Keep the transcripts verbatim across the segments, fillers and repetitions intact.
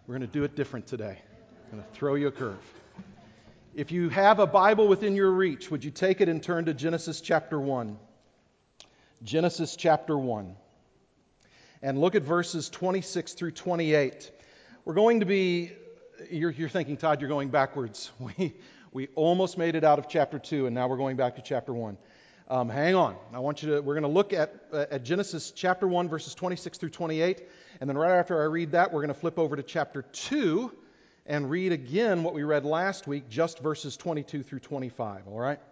We're going to do it different today. I'm going to throw you a curve. If you have a Bible within your reach, would you take it and turn to Genesis chapter one? Genesis chapter one. And look at verses twenty-six through twenty-eight. We're going to be, you're, you're thinking, Todd, you're going backwards. We, we almost made it out of chapter two, and now we're going back to chapter one. Um, hang on. I want you to, we're going to look at, uh, at Genesis chapter one, verses twenty-six through twenty-eight. And then right after I read that, we're going to flip over to chapter two and read again what we read last week, just verses twenty-two through twenty-five. All right?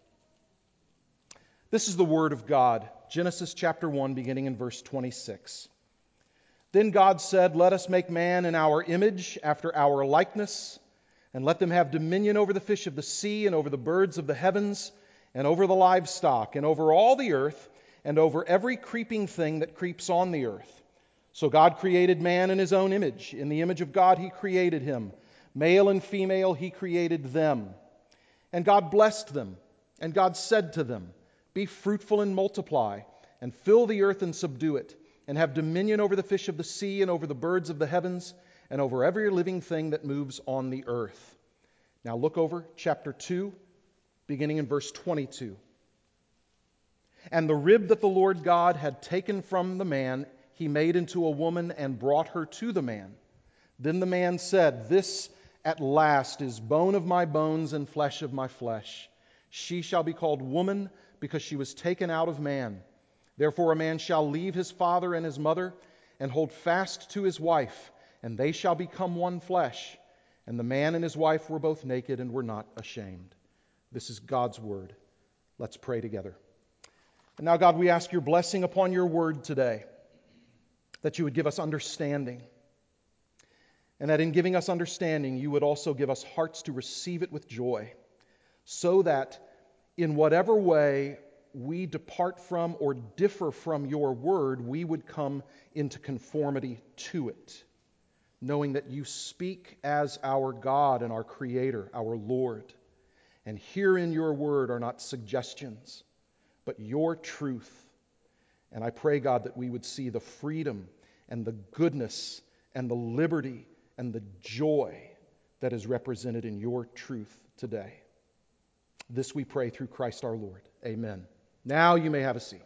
This is the Word of God. Genesis chapter one, beginning in verse twenty-six. Then God said, "Let us make man in our image, after our likeness, and let them have dominion over the fish of the sea, and over the birds of the heavens, and over the livestock, and over all the earth, and over every creeping thing that creeps on the earth." So God created man in his own image. In the image of God he created him. Male and female he created them. And God blessed them. And God said to them, "Be fruitful and multiply, and fill the earth and subdue it, and have dominion over the fish of the sea, and over the birds of the heavens, and over every living thing that moves on the earth." Now look over chapter two, beginning in verse twenty-two. "And the rib that the Lord God had taken from the man, he made into a woman and brought her to the man. Then the man said, 'This at last is bone of my bones and flesh of my flesh. She shall be called woman, because she was taken out of man. Therefore a man shall leave his father and his mother, and hold fast to his wife, and they shall become one flesh. And the man and his wife were both naked and were not ashamed.'" This is God's word. Let's pray together. And now, God, we ask your blessing upon your word today, that you would give us understanding, and that in giving us understanding, you would also give us hearts to receive it with joy, so that in whatever way we depart from or differ from your word, we would come into conformity to it, knowing that you speak as our God and our Creator, our Lord. And here in your word are not suggestions, but your truth. And I pray, God, that we would see the freedom and the goodness and the liberty and the joy that is represented in your truth today. This we pray through Christ our Lord. Amen. Now you may have a seat.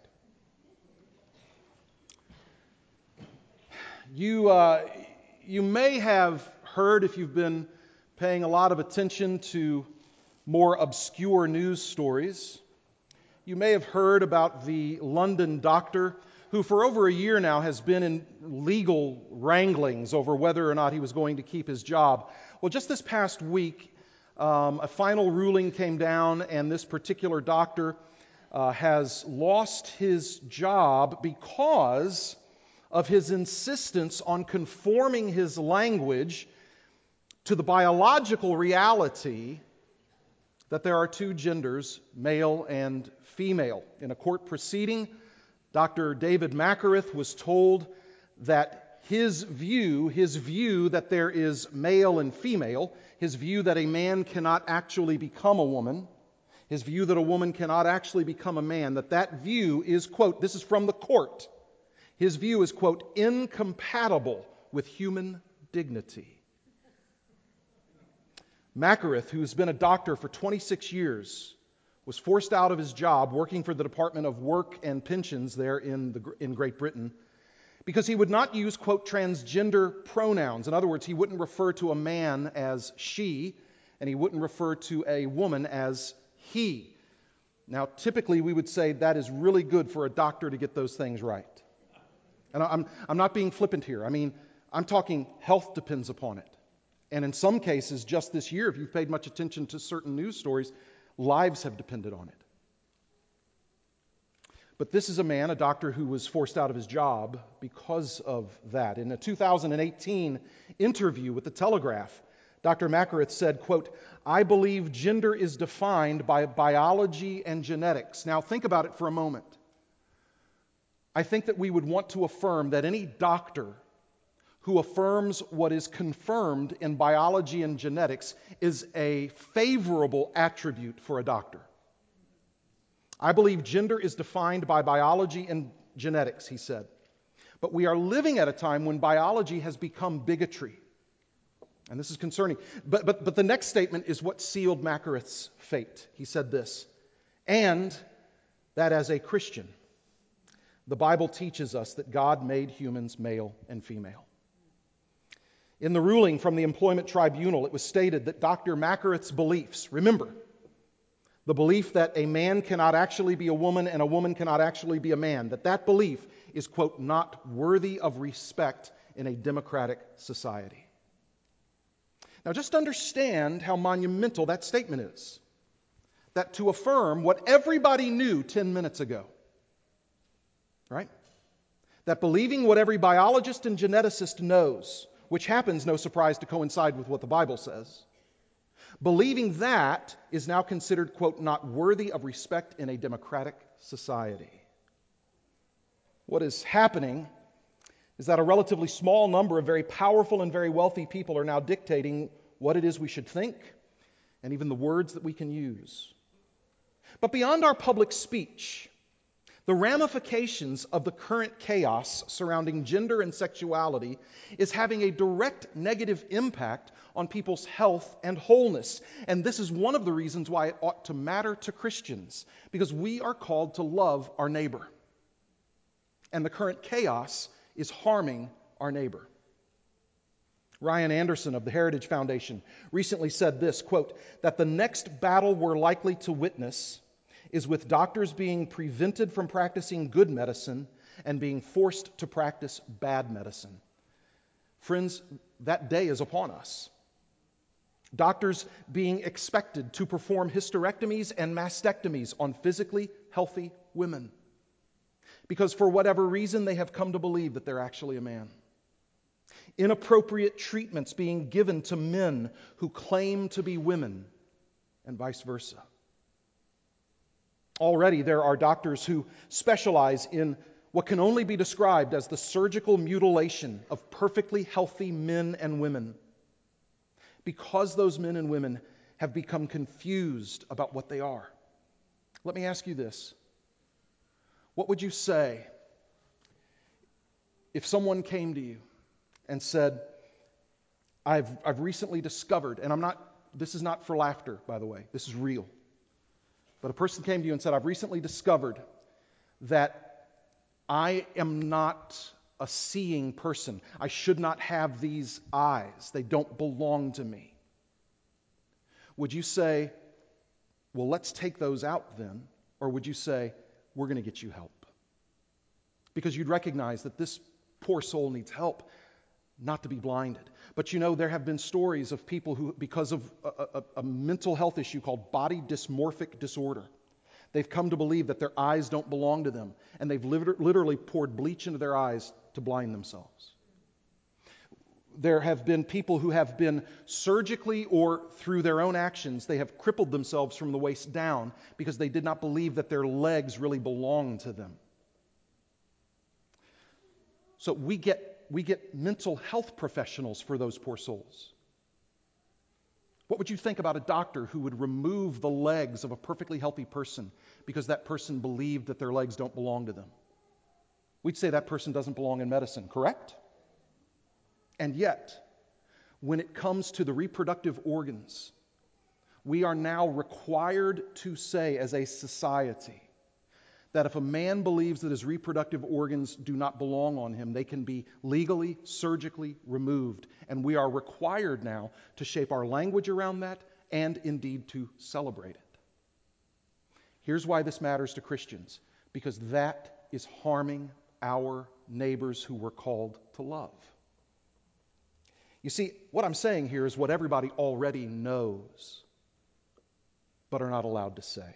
You, uh, you may have heard, if you've been paying a lot of attention to more obscure news stories, you may have heard about the London doctor who for over a year now has been in legal wranglings over whether or not he was going to keep his job. Well, just this past week, um, a final ruling came down, and this particular doctor uh, has lost his job because of his insistence on conforming his language to the biological reality that there are two genders, male and female. In a court proceeding, Doctor David Makareth was told that his view, his view that there is male and female, his view that a man cannot actually become a woman, his view that a woman cannot actually become a man, that that view is, quote, this is from the court, his view is, quote, incompatible with human dignity. Makareth, who's been a doctor for twenty-six years, was forced out of his job working for the Department of Work and Pensions there in, the, in Great Britain because he would not use, quote, transgender pronouns. In other words, he wouldn't refer to a man as she, and he wouldn't refer to a woman as he. Now, typically we would say that is really good for a doctor to get those things right. And I'm, I'm not being flippant here. I mean, I'm talking health depends upon it. And in some cases, just this year, if you've paid much attention to certain news stories, lives have depended on it. But this is a man, a doctor, who was forced out of his job because of that. In a two thousand eighteen interview with The Telegraph, Doctor Makareth said, quote, "I believe gender is defined by biology and genetics." Now, think about it for a moment. I think that we would want to affirm that any doctor who affirms what is confirmed in biology and genetics is a favorable attribute for a doctor. I believe gender is defined by biology and genetics, he said. But we are living at a time when biology has become bigotry. And this is concerning. But, but, but the next statement is what sealed Macaroth's fate. He said this, and that as a Christian, the Bible teaches us that God made humans male and female. In the ruling from the employment tribunal, it was stated that Doctor Macaroth's beliefs, remember, the belief that a man cannot actually be a woman and a woman cannot actually be a man, that that belief is, quote, not worthy of respect in a democratic society. Now just understand how monumental that statement is. That to affirm what everybody knew ten minutes ago, right? That believing what every biologist and geneticist knows, which happens, no surprise, to coincide with what the Bible says, believing that is now considered, quote, not worthy of respect in a democratic society. What is happening is that a relatively small number of very powerful and very wealthy people are now dictating what it is we should think and even the words that we can use. But beyond our public speech, the ramifications of the current chaos surrounding gender and sexuality is having a direct negative impact on people's health and wholeness. And this is one of the reasons why it ought to matter to Christians, because we are called to love our neighbor. And the current chaos is harming our neighbor. Ryan Anderson of the Heritage Foundation recently said this, quote, that the next battle we're likely to witness is with doctors being prevented from practicing good medicine and being forced to practice bad medicine. Friends, that day is upon us. Doctors being expected to perform hysterectomies and mastectomies on physically healthy women because for whatever reason they have come to believe that they're actually a man. Inappropriate treatments being given to men who claim to be women, and vice versa. Already there are doctors who specialize in what can only be described as the surgical mutilation of perfectly healthy men and women, because those men and women have become confused about what they are. Let me ask you this. What would you say if someone came to you and said, I've, I've recently discovered, and I'm not, this is not for laughter, by the way, this is real. But a person came to you and said, I've recently discovered that I am not a seeing person. I should not have these eyes. They don't belong to me. Would you say, well, let's take those out then? Or would you say, we're going to get you help? Because you'd recognize that this poor soul needs help, not to be blinded. But you know, there have been stories of people who, because of a, a, a mental health issue called body dysmorphic disorder, they've come to believe that their eyes don't belong to them, and they've literally poured bleach into their eyes to blind themselves. There have been people who have been surgically or through their own actions, they have crippled themselves from the waist down because they did not believe that their legs really belonged to them. So we get we get mental health professionals for those poor souls. What would you think about a doctor who would remove the legs of a perfectly healthy person because that person believed that their legs don't belong to them? We'd say that person doesn't belong in medicine, correct? And yet, when it comes to the reproductive organs, we are now required to say as a society that if a man believes that his reproductive organs do not belong on him, they can be legally, surgically removed. And we are required now to shape our language around that and indeed to celebrate it. Here's why this matters to Christians, because that is harming our neighbors who we're called to love. You see, what I'm saying here is what everybody already knows, but are not allowed to say.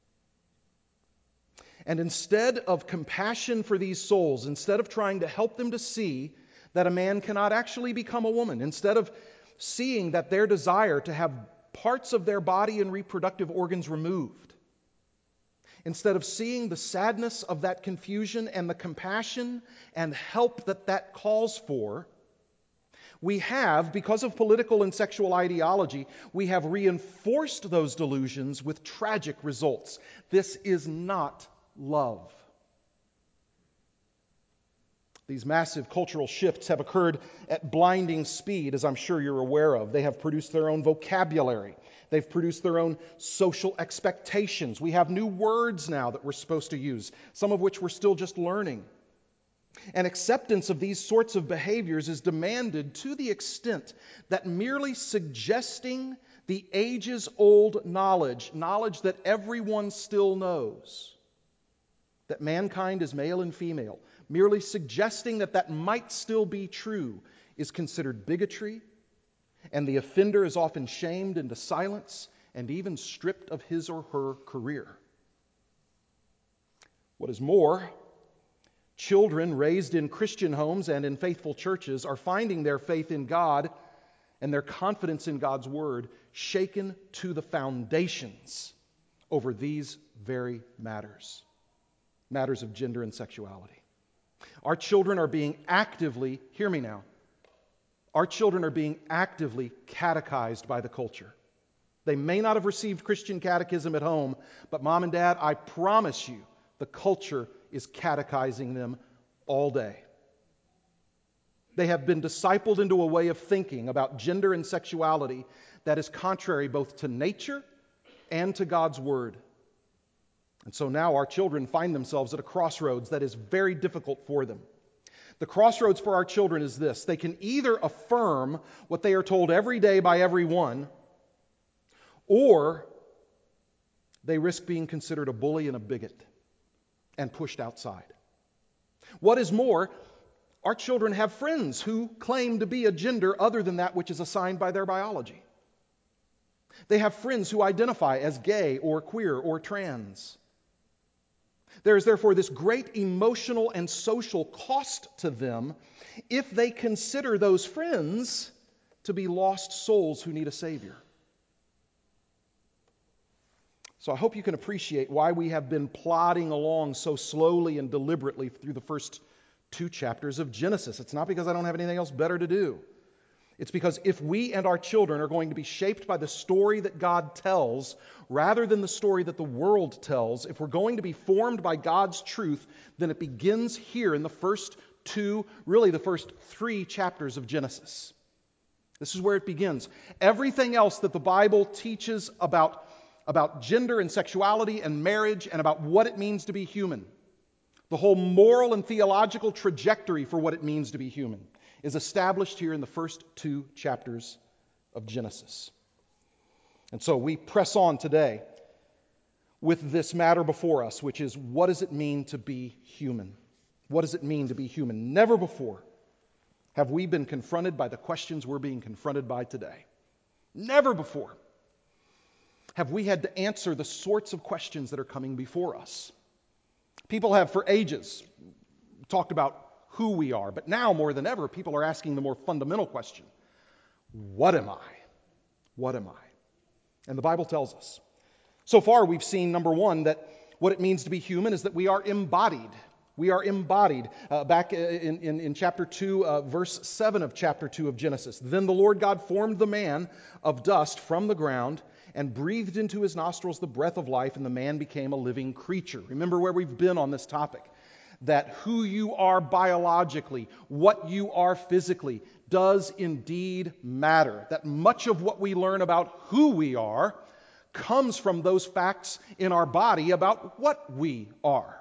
And instead of compassion for these souls, instead of trying to help them to see that a man cannot actually become a woman, instead of seeing that their desire to have parts of their body and reproductive organs removed, instead of seeing the sadness of that confusion and the compassion and help that that calls for, we have, because of political and sexual ideology, we have reinforced those delusions with tragic results. This is not love. These massive cultural shifts have occurred at blinding speed, as I'm sure you're aware of. They have produced their own vocabulary. They've produced their own social expectations. We have new words now that we're supposed to use, some of which we're still just learning. And acceptance of these sorts of behaviors is demanded to the extent that merely suggesting the ages-old knowledge, knowledge that everyone still knows, that mankind is male and female, merely suggesting that that might still be true is considered bigotry, and the offender is often shamed into silence and even stripped of his or her career. What is more, children raised in Christian homes and in faithful churches are finding their faith in God and their confidence in God's Word shaken to the foundations over these very matters, matters of gender and sexuality. Our children are being actively, hear me now, our children are being actively catechized by the culture. They may not have received Christian catechism at home, but mom and dad, I promise you, the culture is catechizing them all day. They have been discipled into a way of thinking about gender and sexuality that is contrary both to nature and to God's Word. And so now our children find themselves at a crossroads that is very difficult for them. The crossroads for our children is this: they can either affirm what they are told every day by everyone, or they risk being considered a bully and a bigot and pushed outside. What is more, our children have friends who claim to be a gender other than that which is assigned by their biology. They have friends who identify as gay or queer or trans. There is therefore this great emotional and social cost to them if they consider those friends to be lost souls who need a Savior. So I hope you can appreciate why we have been plodding along so slowly and deliberately through the first two chapters of Genesis. It's not because I don't have anything else better to do. It's because if we and our children are going to be shaped by the story that God tells rather than the story that the world tells, if we're going to be formed by God's truth, then it begins here in the first two, really the first three chapters of Genesis. This is where it begins. Everything else that the Bible teaches about, about gender and sexuality and marriage and about what it means to be human, the whole moral and theological trajectory for what it means to be human, is established here in the first two chapters of Genesis. And so we press on today with this matter before us, which is, what does it mean to be human? What does it mean to be human? Never before have we been confronted by the questions we're being confronted by today. Never before have we had to answer the sorts of questions that are coming before us. People have for ages talked about who we are, but now more than ever, people are asking the more fundamental question: what am I? What am I? And the Bible tells us. So far, we've seen, number one, that what it means to be human is that we are embodied. We are embodied. Uh, back in, in, in chapter two, uh, verse seven of chapter two of Genesis. Then the Lord God formed the man of dust from the ground and breathed into his nostrils the breath of life, and the man became a living creature. Remember where we've been on this topic. That who you are biologically, what you are physically, does indeed matter. That much of what we learn about who we are comes from those facts in our body about what we are.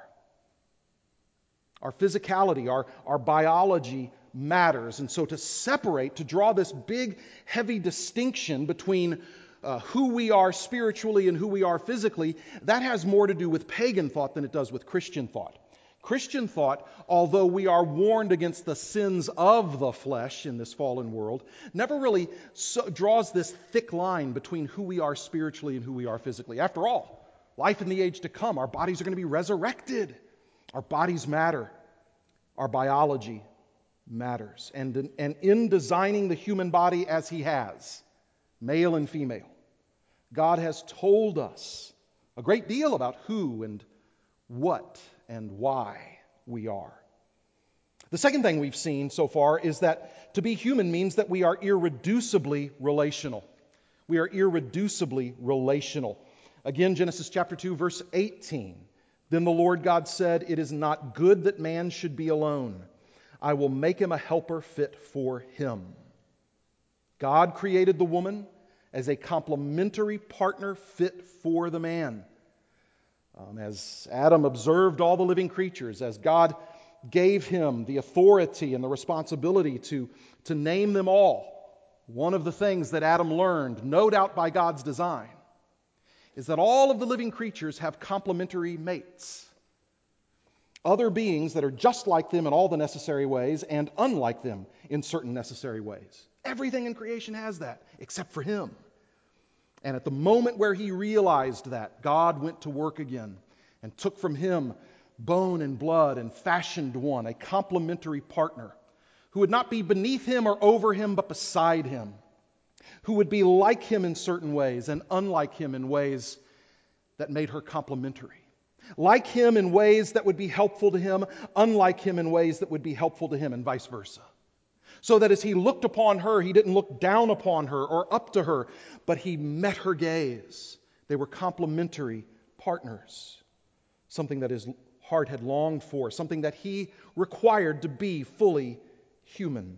Our physicality, our, our biology matters. And so to separate, to draw this big, heavy distinction between uh, who we are spiritually and who we are physically, that has more to do with pagan thought than it does with Christian thought. Christian thought, although we are warned against the sins of the flesh in this fallen world, never really so draws this thick line between who we are spiritually and who we are physically. After all, life in the age to come, our bodies are going to be resurrected. Our bodies matter. Our biology matters. And, and in designing the human body as He has, male and female, God has told us a great deal about who and what and why we are. The second thing we've seen so far is that to be human means that we are irreducibly relational. We are irreducibly relational. Again, Genesis chapter two, verse eighteen. Then the Lord God said, "It is not good that man should be alone. I will make him a helper fit for him. God created the woman as a complementary partner fit for the man. Um, as Adam observed all the living creatures, as God gave him the authority and the responsibility to, to name them all, one of the things that Adam learned, no doubt by God's design, is that all of the living creatures have complementary mates. Other beings that are just like them in all the necessary ways and unlike them in certain necessary ways. Everything in creation has that, except for him. And at the moment where he realized that, God went to work again and took from him bone and blood and fashioned one, a complementary partner, who would not be beneath him or over him, but beside him, who would be like him in certain ways and unlike him in ways that made her complementary. Like him in ways that would be helpful to him, unlike him in ways that would be helpful to him, and vice versa. So that as he looked upon her, he didn't look down upon her or up to her, but he met her gaze. They were complementary partners. Something that his heart had longed for, something that he required to be fully human.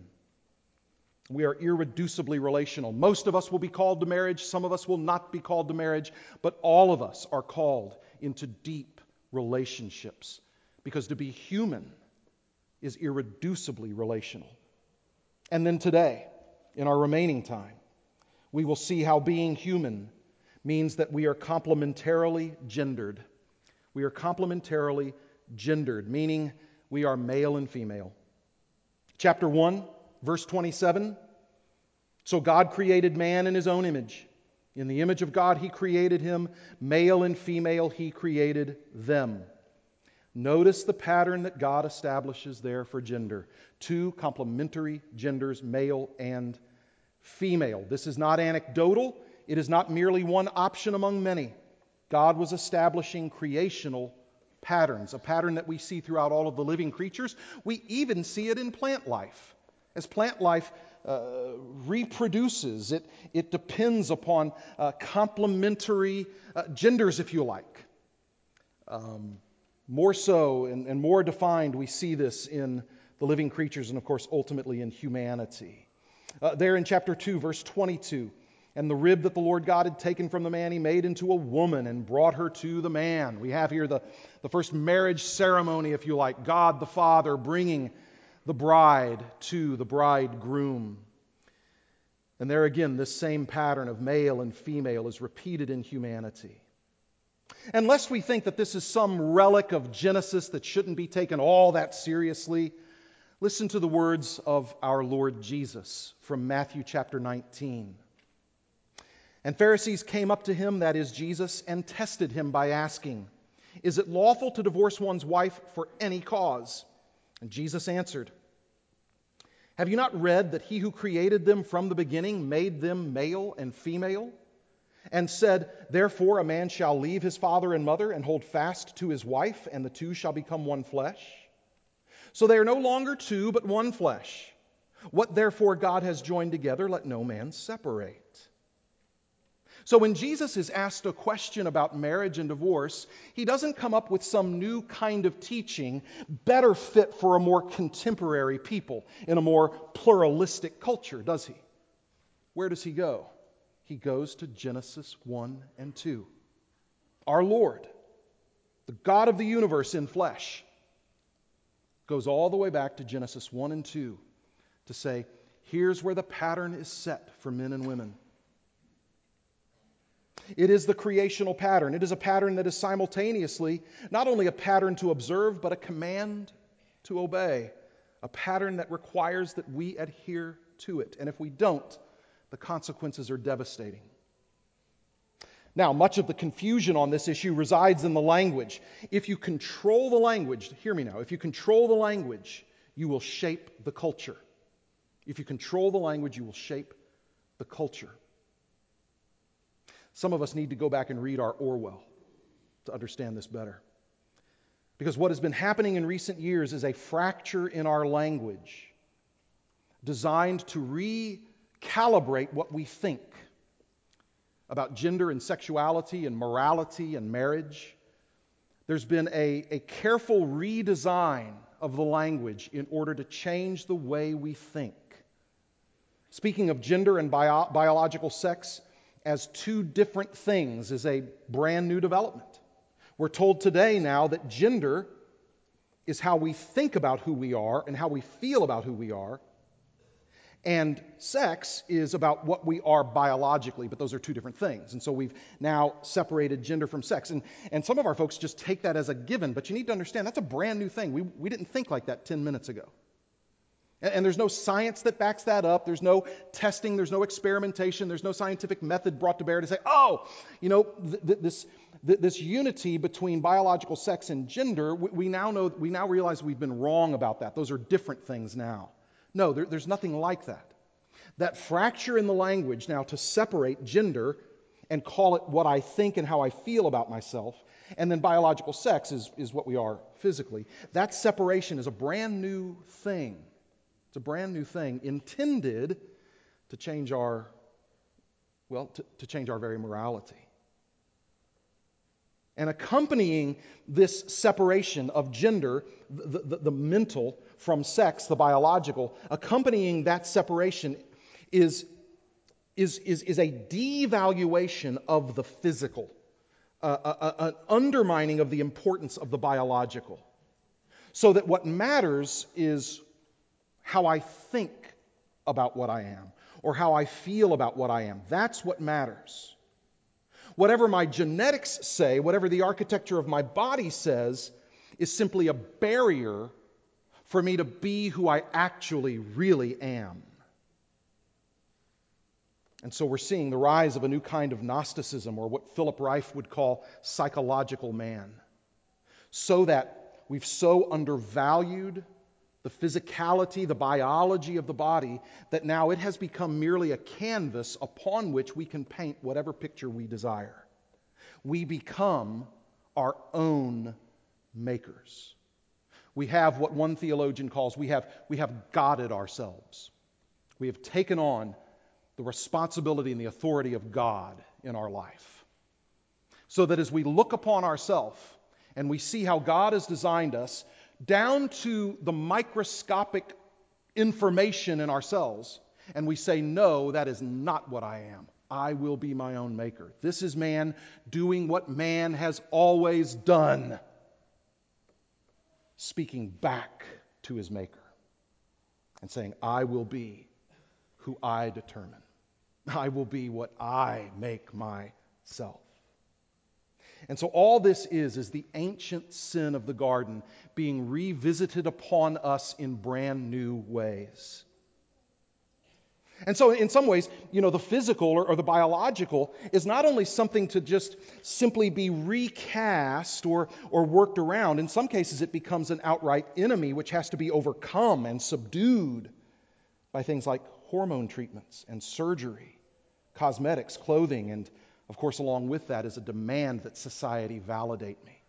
We are irreducibly relational. Most of us will be called to marriage, some of us will not be called to marriage, but all of us are called into deep relationships, because to be human is irreducibly relational. And then today, in our remaining time, we will see how being human means that we are complementarily gendered. We are complementarily gendered, meaning we are male and female. Chapter one, verse twenty-seven. So God created man in his own image. In the image of God he created him. Male and female he created them. Notice the pattern that God establishes there for gender. Two complementary genders, male and female. This is not anecdotal. It is not merely one option among many. God was establishing creational patterns, a pattern that we see throughout all of the living creatures. We even see it in plant life. As plant life uh, reproduces, it, it depends upon uh, complementary uh, genders, if you like. Um, more so and, and more defined, we see this in the living creatures and, of course, ultimately in humanity. Uh, there in chapter two, verse twenty-two, and the rib that the Lord God had taken from the man, he made into a woman and brought her to the man. We have here the, the first marriage ceremony, if you like, God the Father bringing the bride to the bridegroom. And there again, this same pattern of male and female is repeated in humanity. And lest we think that this is some relic of Genesis that shouldn't be taken all that seriously, listen to the words of our Lord Jesus from Matthew chapter nineteen. And Pharisees came up to him, that is Jesus, and tested him by asking, "Is it lawful to divorce one's wife for any cause?" And Jesus answered, "Have you not read that he who created them from the beginning made them male and female? And said, therefore a man shall leave his father and mother and hold fast to his wife, and the two shall become one flesh? So they are no longer two, but one flesh. What therefore God has joined together, let no man separate." So when Jesus is asked a question about marriage and divorce, he doesn't come up with some new kind of teaching better fit for a more contemporary people in a more pluralistic culture, does he? Where does he go? He goes to Genesis one and two. Our Lord, the God of the universe in flesh, goes all the way back to Genesis one and two to say, here's where the pattern is set for men and women. It is the creational pattern. It is a pattern that is simultaneously not only a pattern to observe, but a command to obey. A pattern that requires that we adhere to it. And if we don't, the consequences are devastating. Now, much of the confusion on this issue resides in the language. If you control the language, hear me now, if you control the language, you will shape the culture. If you control the language, you will shape the culture. Some of us need to go back and read our Orwell to understand this better. Because what has been happening in recent years is a fracture in our language designed to recalibrate what we think about gender and sexuality and morality and marriage. There's been a, a careful redesign of the language in order to change the way we think. Speaking of gender and bio- biological sex as two different things is a brand new development. We're told today now that gender is how we think about who we are and how we feel about who we are, and sex is about what we are biologically, but those are two different things. And so we've now separated gender from sex. And, and some of our folks just take that as a given, but you need to understand that's a brand new thing. We, we didn't think like that ten minutes ago. And, and there's no science that backs that up. There's no testing. There's no experimentation. There's no scientific method brought to bear to say, oh, you know, th- th- this, th- this unity between biological sex and gender, we, we now know, we now realize we've been wrong about that. Those are different things now. No, there, there's nothing like that. That fracture in the language now to separate gender and call it what I think and how I feel about myself, and then biological sex is, is what we are physically. That separation is a brand new thing. It's a brand new thing intended to change our, well, to, to change our very morality. And accompanying this separation of gender, the, the, the mental, from sex, the biological, accompanying that separation is, is, is, is a devaluation of the physical, uh, a, a, an undermining of the importance of the biological. So that what matters is how I think about what I am, or how I feel about what I am. That's what matters. Whatever my genetics say, whatever the architecture of my body says, is simply a barrier for me to be who I actually really am. And so we're seeing the rise of a new kind of Gnosticism, or what Philip Reif would call psychological man. So that we've so undervalued the physicality, the biology of the body, that now it has become merely a canvas upon which we can paint whatever picture we desire. We become our own makers. We have what one theologian calls, we have, we have godded ourselves. We have taken on the responsibility and the authority of God in our life. So that as we look upon ourselves and we see how God has designed us, down to the microscopic information in ourselves, and we say, no, that is not what I am. I will be my own maker. This is man doing what man has always done, speaking back to his maker and saying, I will be who I determine. I will be what I make myself. And so all this is, is the ancient sin of the garden being revisited upon us in brand new ways. And so in some ways, you know, the physical or, or the biological is not only something to just simply be recast or, or worked around. In some cases, it becomes an outright enemy which has to be overcome and subdued by things like hormone treatments and surgery, cosmetics, clothing, and of course, along with that is a demand that society validate me.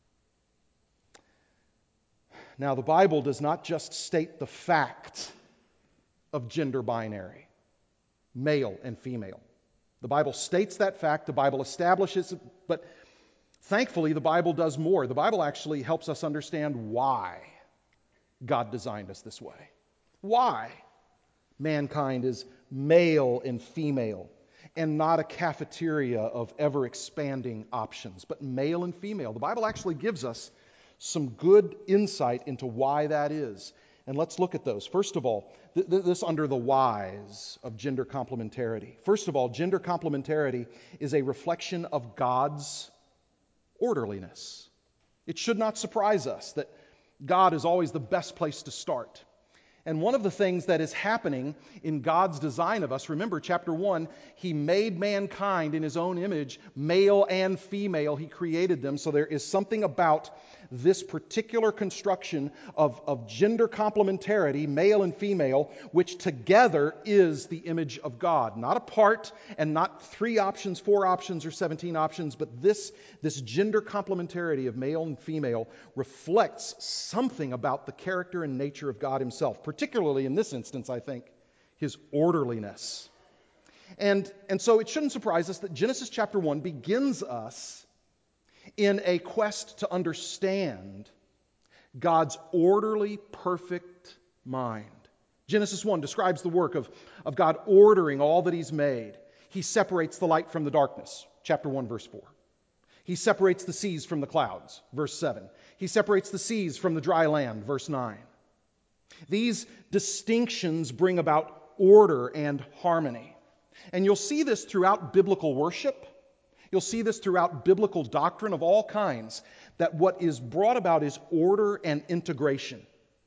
Now, the Bible does not just state the fact of gender binary, male and female. The Bible states that fact, the Bible establishes it, but thankfully the Bible does more. The Bible actually helps us understand why God designed us this way. Why mankind is male and female, and not a cafeteria of ever-expanding options, but male and female. The Bible actually gives us some good insight into why that is. And let's look at those. First of all, th- th- this under the whys of gender complementarity. First of all, gender complementarity is a reflection of God's orderliness. It should not surprise us that God is always the best place to start. And one of the things that is happening in God's design of us, remember chapter one, He made mankind in His own image, male and female, He created them. So there is something about this particular construction of, of gender complementarity, male and female, which together is the image of God. Not apart and not three options, four options, or seventeen options, but this, this gender complementarity of male and female reflects something about the character and nature of God Himself. Particularly in this instance, I think, His orderliness. And, and so it shouldn't surprise us that Genesis chapter one begins us in a quest to understand God's orderly, perfect mind. Genesis one describes the work of, of God ordering all that He's made. He separates the light from the darkness, chapter one, verse four. He separates the seas from the clouds, verse seven. He separates the seas from the dry land, verse nine. These distinctions bring about order and harmony. And you'll see this throughout biblical worship. You'll see this throughout biblical doctrine of all kinds, that what is brought about is order and integration.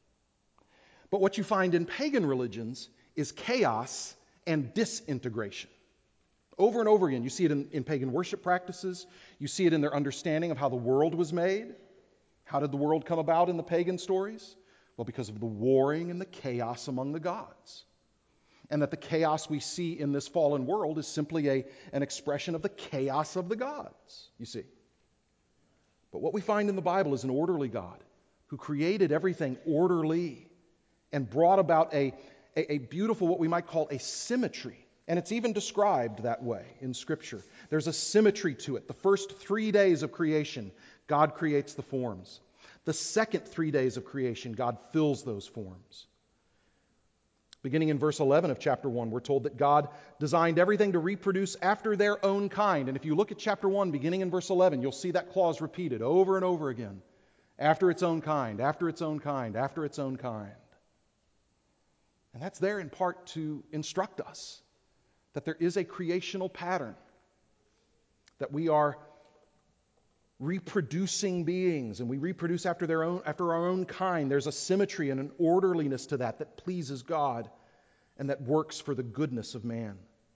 But what you find in pagan religions is chaos and disintegration. Over and over again, you see it in, in pagan worship practices. You see it in their understanding of how the world was made. How did the world come about in the pagan stories? Well, because of the warring and the chaos among the gods. And that the chaos we see in this fallen world is simply a, an expression of the chaos of the gods, you see. But what we find in the Bible is an orderly God who created everything orderly and brought about a, a, a beautiful, what we might call a symmetry. And it's even described that way in Scripture. There's a symmetry to it. The first three days of creation, God creates the forms. The second three days of creation, God fills those forms. Beginning in verse eleven of chapter one, we're told that God designed everything to reproduce after their own kind. And if you look at chapter one, beginning in verse eleven, you'll see that clause repeated over and over again. After its own kind, after its own kind, after its own kind. And that's there in part to instruct us that there is a creational pattern, that we are reproducing beings, and we reproduce after their own, after our own kind. There's a symmetry and an orderliness to that that pleases God and that works for the goodness of man.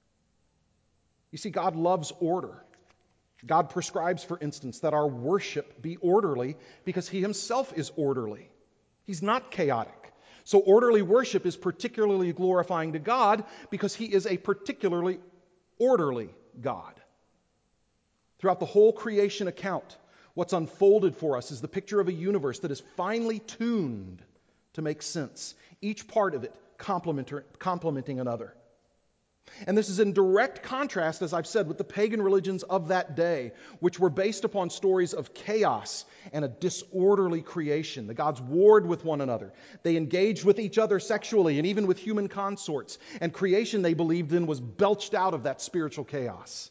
You see, God loves order. God prescribes, for instance, that our worship be orderly because He Himself is orderly. He's not chaotic. So orderly worship is particularly glorifying to God because He is a particularly orderly God. Throughout the whole creation account, what's unfolded for us is the picture of a universe that is finely tuned to make sense, each part of it complementing another. And this is in direct contrast, as I've said, with the pagan religions of that day, which were based upon stories of chaos and a disorderly creation. The gods warred with one another. They engaged with each other sexually and even with human consorts. And creation, they believed then, was belched out of that spiritual chaos.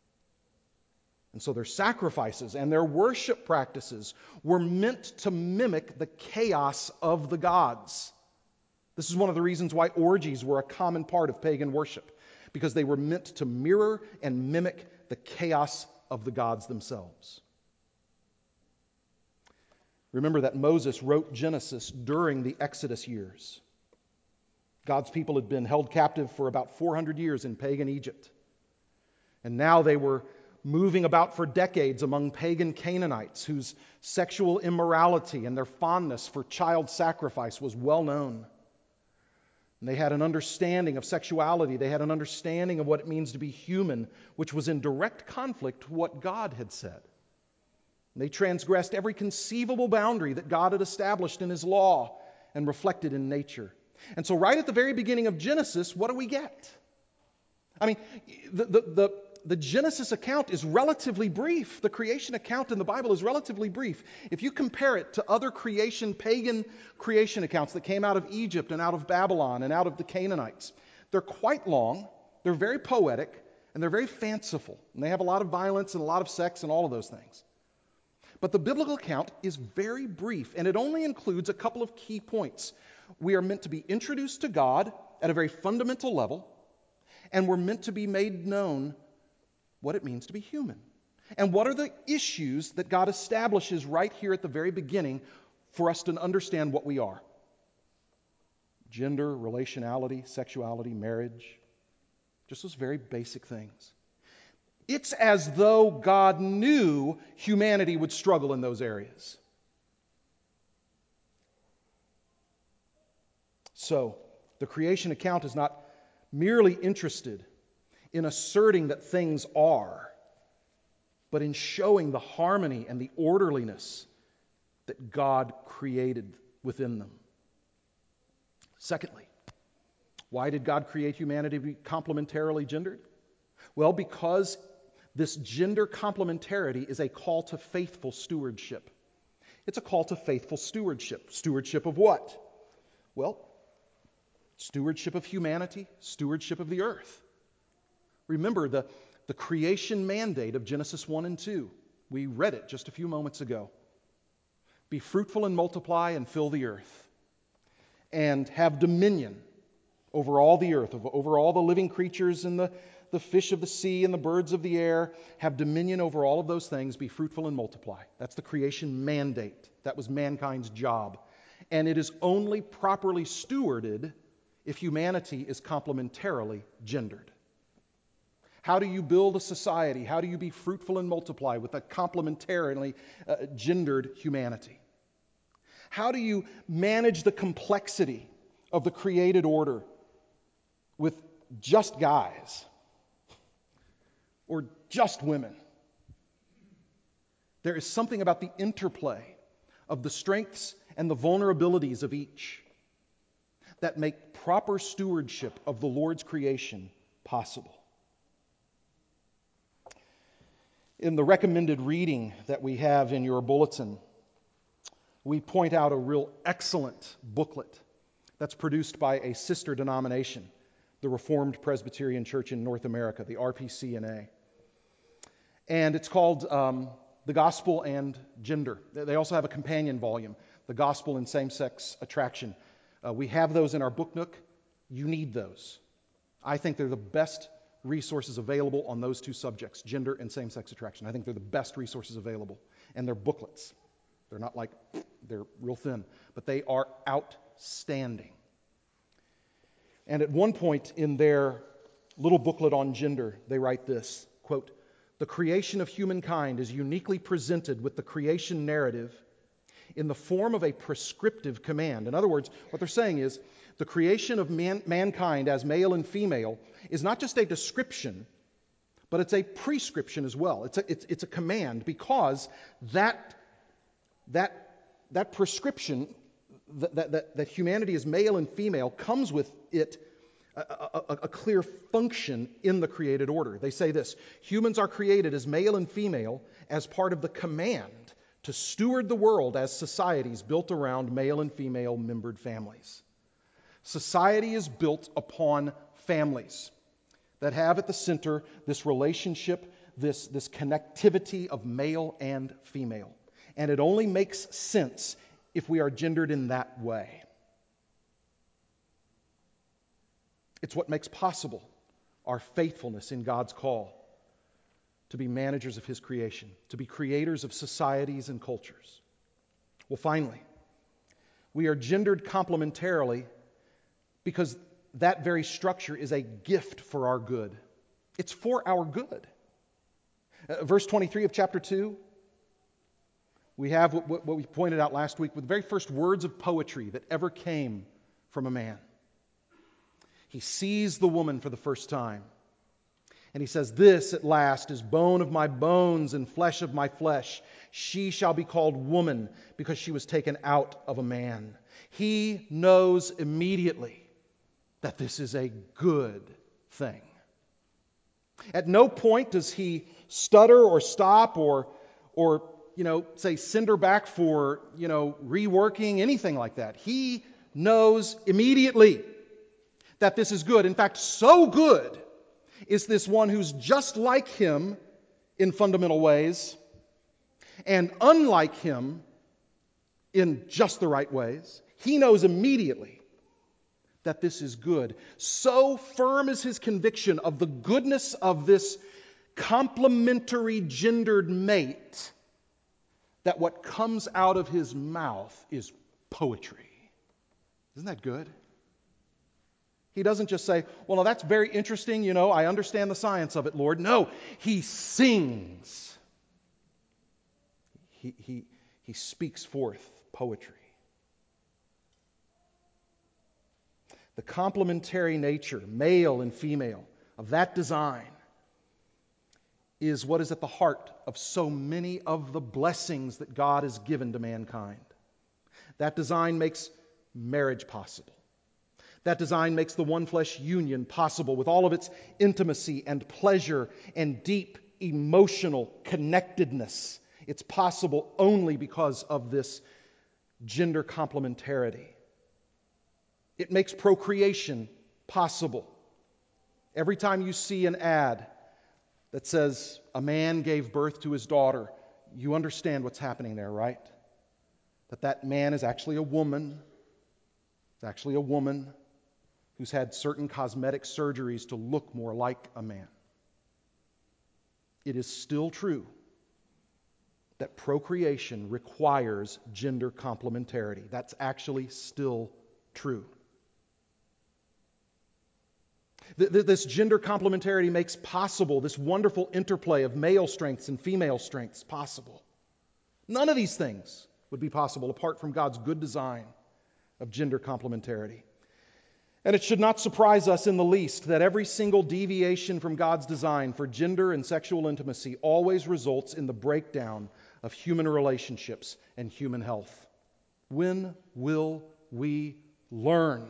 And so their sacrifices and their worship practices were meant to mimic the chaos of the gods. This is one of the reasons why orgies were a common part of pagan worship, because they were meant to mirror and mimic the chaos of the gods themselves. Remember that Moses wrote Genesis during the Exodus years. God's people had been held captive for about four hundred years in pagan Egypt. And now they were moving about for decades among pagan Canaanites whose sexual immorality and their fondness for child sacrifice was well known. And they had an understanding of sexuality. They had an understanding of what it means to be human, which was in direct conflict with what God had said. And they transgressed every conceivable boundary that God had established in His law and reflected in nature. And so right at the very beginning of Genesis, what do we get? I mean, the, the, the, the Genesis account is relatively brief. The creation account in the Bible is relatively brief. If you compare it to other creation, pagan creation accounts that came out of Egypt and out of Babylon and out of the Canaanites, they're quite long, they're very poetic, and they're very fanciful. And they have a lot of violence and a lot of sex and all of those things. But the biblical account is very brief, and it only includes a couple of key points. We are meant to be introduced to God at a very fundamental level, and we're meant to be made known what it means to be human. And what are the issues that God establishes right here at the very beginning for us to understand what we are? Gender, relationality, sexuality, marriage. Just those very basic things. It's as though God knew humanity would struggle in those areas. So, the creation account is not merely interested in asserting that things are, but in showing the harmony and the orderliness that God created within them. Secondly, why did God create humanity to be complementarily gendered? Well, because this gender complementarity is a call to faithful stewardship. It's a call to faithful stewardship. Stewardship of what? Well, stewardship of humanity, stewardship of the earth. Remember the, the creation mandate of Genesis one and two. We read it just a few moments ago. Be fruitful and multiply and fill the earth, and have dominion over all the earth, over all the living creatures and the, the fish of the sea and the birds of the air. Have dominion over all of those things. Be fruitful and multiply. That's the creation mandate. That was mankind's job. And it is only properly stewarded if humanity is complementarily gendered. How do you build a society? How do you be fruitful and multiply with a complementarily uh, gendered humanity? How do you manage the complexity of the created order with just guys or just women? There is something about the interplay of the strengths and the vulnerabilities of each that make proper stewardship of the Lord's creation possible. In the recommended reading that we have in your bulletin, we point out a real excellent booklet that's produced by a sister denomination, the Reformed Presbyterian Church in North America, the R P C N A. And it's called um, The Gospel and Gender. They also have a companion volume, The Gospel and Same-Sex Attraction. Uh, we have those in our book nook. You need those. I think they're the best resources available on those two subjects, gender and same-sex attraction. I think they're the best resources available. And they're booklets. They're not like, they're real thin, but they are outstanding. And at one point in their little booklet on gender, they write this, quote, "The creation of humankind is uniquely presented with the creation narrative in the form of a prescriptive command." In other words, what they're saying is the creation of man, mankind as male and female is not just a description, but it's a prescription as well. It's a, it's, it's a command, because that, that, that prescription that, that, that humanity is male and female comes with it a, a, a clear function in the created order. They say this: humans are created as male and female as part of the command to steward the world as societies built around male and female membered families. Society is built upon families that have at the center this relationship, this, this connectivity of male and female. And it only makes sense if we are gendered in that way. It's what makes possible our faithfulness in God's call to be managers of His creation, to be creators of societies and cultures. Well, finally, we are gendered complementarily because that very structure is a gift for our good. It's for our good. Uh, verse twenty-three of chapter two, we have what, what, what we pointed out last week with the very first words of poetry that ever came from a man. He sees the woman for the first time. And he says, "This at last is bone of my bones and flesh of my flesh. She shall be called woman because she was taken out of a man." He knows immediately that this is a good thing. At no point does he stutter or stop or, or you know, say send her back for, you know, reworking, anything like that. He knows immediately that this is good. In fact, so good is this one who's just like him in fundamental ways and unlike him in just the right ways. He knows immediately that this is good. So firm is his conviction of the goodness of this complementary gendered mate that what comes out of his mouth is poetry. Isn't that good? He doesn't just say, "Well, no, that's very interesting, you know, I understand the science of it, Lord." No, he sings. He, he, he speaks forth poetry. The complementary nature, male and female, of that design is what is at the heart of so many of the blessings that God has given to mankind. That design makes marriage possible. That design makes the one flesh union possible with all of its intimacy and pleasure and deep emotional connectedness It's possible only because of this gender complementarity. It makes procreation possible. Every time you see an ad that says a man gave birth to his daughter, you understand what's happening there, right? That that man is actually a woman. It's actually a woman who's had certain cosmetic surgeries to look more like a man. It is still true that procreation requires gender complementarity. That's actually still true. This gender complementarity makes possible this wonderful interplay of male strengths and female strengths possible. None of these things would be possible apart from God's good design of gender complementarity. And it should not surprise us in the least that every single deviation from God's design for gender and sexual intimacy always results in the breakdown of human relationships and human health. When will we learn?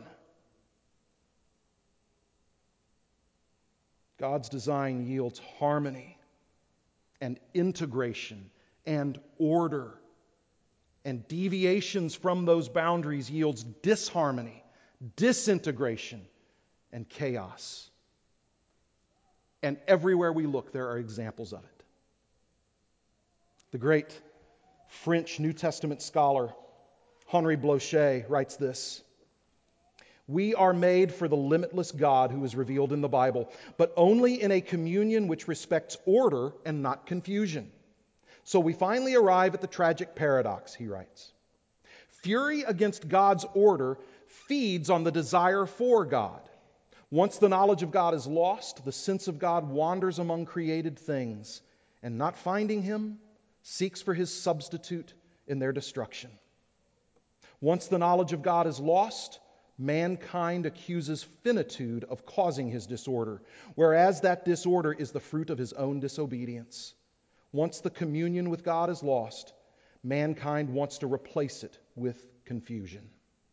God's design yields harmony and integration and order. And deviations from those boundaries yields disharmony, disintegration, and chaos. And everywhere we look, there are examples of it. The great French New Testament scholar Henri Blocher writes this: "We are made for the limitless God who is revealed in the Bible, but only in a communion which respects order and not confusion. So we finally arrive at the tragic paradox," he writes. "Fury against God's order feeds on the desire for God. Once the knowledge of God is lost, the sense of God wanders among created things, and not finding Him, seeks for His substitute in their destruction. Once the knowledge of God is lost, mankind accuses finitude of causing his disorder, whereas that disorder is the fruit of his own disobedience. Once the communion with God is lost, mankind wants to replace it with confusion."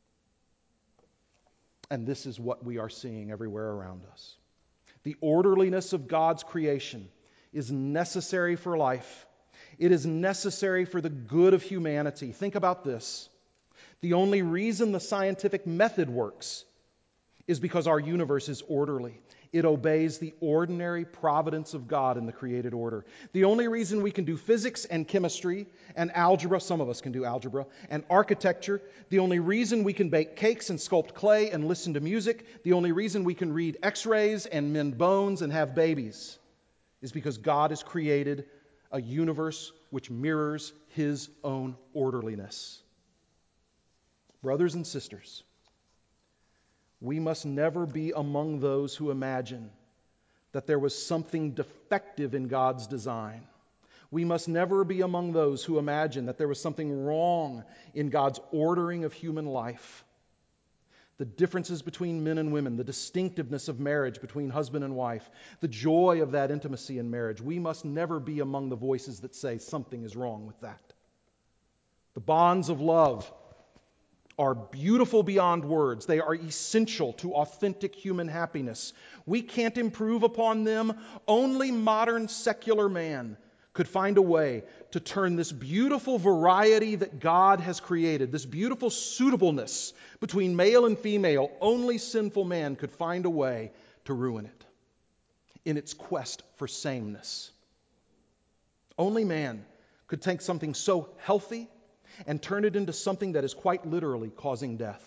And this is what we are seeing everywhere around us. The orderliness of God's creation is necessary for life. It is necessary for the good of humanity. Think about this. The only reason the scientific method works is because our universe is orderly. It obeys the ordinary providence of God in the created order. The only reason we can do physics and chemistry and algebra, some of us can do algebra, and architecture, the only reason we can bake cakes and sculpt clay and listen to music, the only reason we can read x-rays and mend bones and have babies is because God has created a universe which mirrors His own orderliness. Brothers and sisters, we must never be among those who imagine that there was something defective in God's design. We must never be among those who imagine that there was something wrong in God's ordering of human life. The differences between men and women, the distinctiveness of marriage between husband and wife, the joy of that intimacy in marriage, we must never be among the voices that say something is wrong with that. The bonds of love are beautiful beyond words. They are essential to authentic human happiness. We can't improve upon them. Only modern secular man could find a way to turn this beautiful variety that God has created, this beautiful suitableness between male and female, only sinful man could find a way to ruin it in its quest for sameness. Only man could take something so healthy and turn it into something that is quite literally causing death.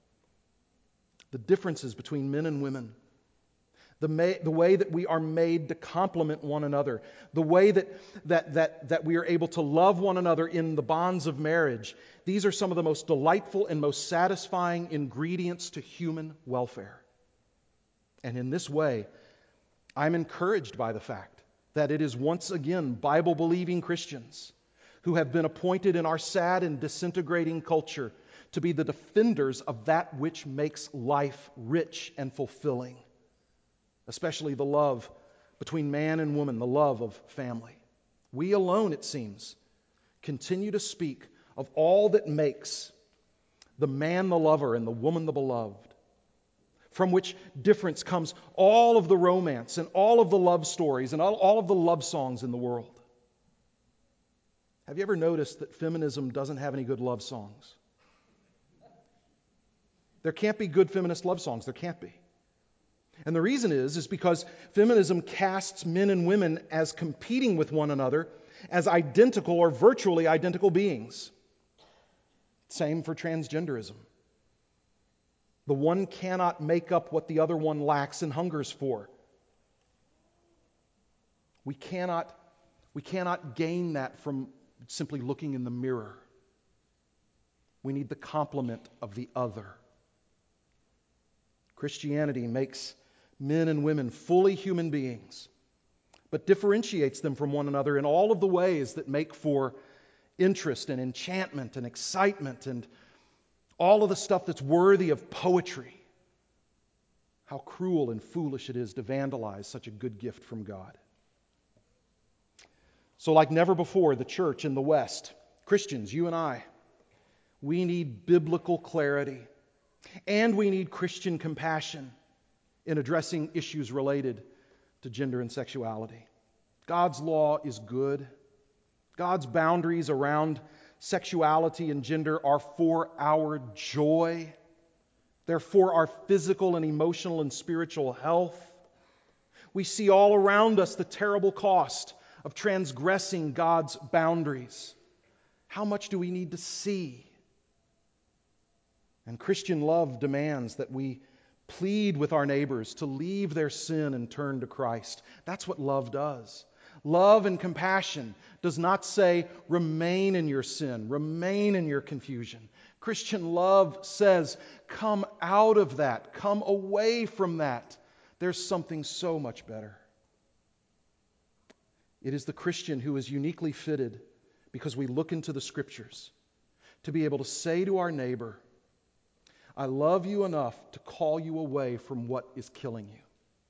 The differences between men and women, the, may, the way that we are made to complement one another, the way that, that, that, that we are able to love one another in the bonds of marriage, these are some of the most delightful and most satisfying ingredients to human welfare. And in this way, I'm encouraged by the fact that it is once again Bible-believing Christians who have been appointed in our sad and disintegrating culture to be the defenders of that which makes life rich and fulfilling, especially the love between man and woman, the love of family. We alone, it seems, continue to speak of all that makes the man the lover and the woman the beloved, from which difference comes all of the romance and all of the love stories and all, all of the love songs in the world. Have you ever noticed that feminism doesn't have any good love songs? There can't be good feminist love songs. There can't be. And the reason is, is because feminism casts men and women as competing with one another, as identical or virtually identical beings. Same for transgenderism. The one cannot make up what the other one lacks and hungers for. We cannot, we cannot gain that from simply looking in the mirror. We need the complement of the other. Christianity makes men and women fully human beings, but differentiates them from one another in all of the ways that make for interest and enchantment and excitement and all of the stuff that's worthy of poetry. How cruel and foolish it is to vandalize such a good gift from God. So like never before, the church in the West, Christians, you and I, we need biblical clarity, and we need Christian compassion in addressing issues related to gender and sexuality. God's law is good. God's boundaries around sexuality and gender are for our joy. They're for our physical and emotional and spiritual health. We see all around us the terrible cost of transgressing God's boundaries. How much do we need to see? And Christian love demands that we plead with our neighbors to leave their sin and turn to Christ. That's what love does. Love and compassion does not say, remain in your sin, remain in your confusion. Christian love says, come out of that, come away from that. There's something so much better. It is the Christian who is uniquely fitted, because we look into the Scriptures, to be able to say to our neighbor, I love you enough to call you away from what is killing you.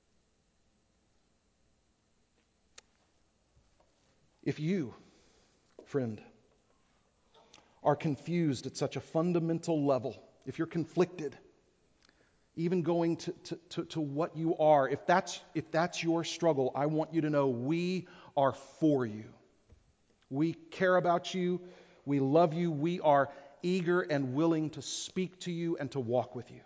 If you, friend, are confused at such a fundamental level, if you're conflicted, even going to, to, to, to what you are, if that's, if that's your struggle, I want you to know we are for you. We care about you. We love you. We are eager and willing to speak to you and to walk with you.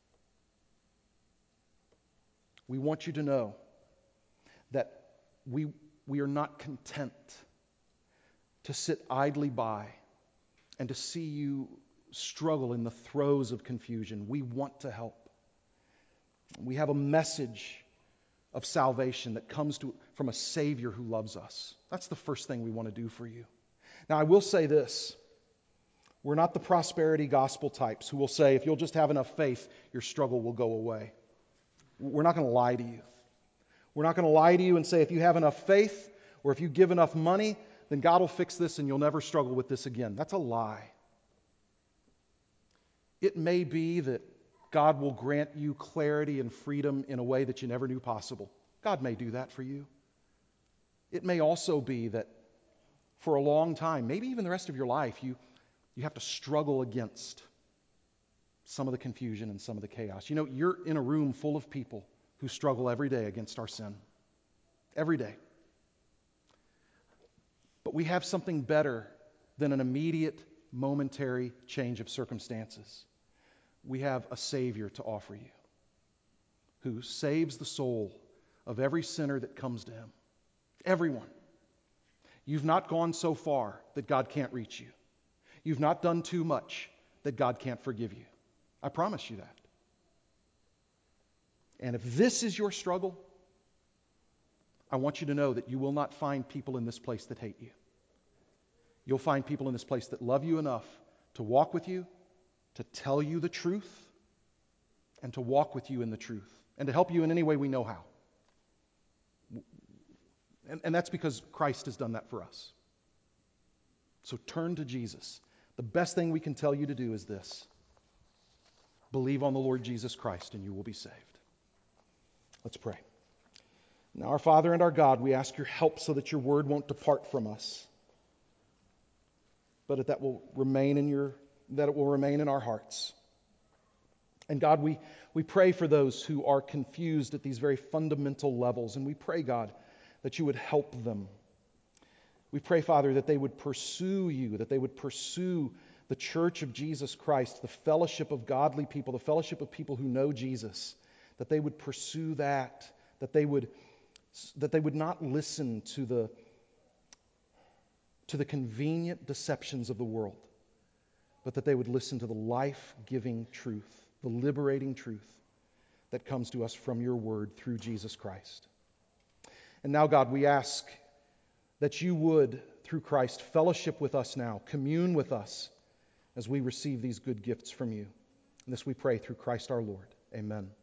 We want you to know that we, we are not content to sit idly by and to see you struggle in the throes of confusion. We want to help. We have a message of salvation that comes to, from a Savior who loves us. That's the first thing we want to do for you. Now, I will say this. We're not the prosperity gospel types who will say, if you'll just have enough faith, your struggle will go away. We're not going to lie to you. We're not going to lie to you and say, if you have enough faith or if you give enough money, then God will fix this and you'll never struggle with this again. That's a lie. It may be that God will grant you clarity and freedom in a way that you never knew possible. God may do that for you. It may also be that for a long time, maybe even the rest of your life, you You have to struggle against some of the confusion and some of the chaos. You know, you're in a room full of people who struggle every day against our sin. Every day. But we have something better than an immediate, momentary change of circumstances. We have a Savior to offer you who saves the soul of every sinner that comes to Him. Everyone. You've not gone so far that God can't reach you. You've not done too much that God can't forgive you. I promise you that. And if this is your struggle, I want you to know that you will not find people in this place that hate you. You'll find people in this place that love you enough to walk with you, to tell you the truth, and to walk with you in the truth, and to help you in any way we know how. And, and that's because Christ has done that for us. So turn to Jesus. The best thing we can tell you to do is this. Believe on the Lord Jesus Christ and you will be saved. Let's pray. Now, our Father and our God, we ask your help so that your word won't depart from us, but that, that will remain in your, that it will remain in our hearts. And God, we, we pray for those who are confused at these very fundamental levels, and we pray, God, that you would help them. We pray, Father, that they would pursue you, that they would pursue the church of Jesus Christ, the fellowship of godly people, the fellowship of people who know Jesus, that they would pursue that, that they would, that they would not listen to the, to the convenient deceptions of the world, but that they would listen to the life-giving truth, the liberating truth that comes to us from your word through Jesus Christ. And now, God, we ask that you would, through Christ, fellowship with us now, commune with us as we receive these good gifts from you. And this we pray through Christ our Lord. Amen.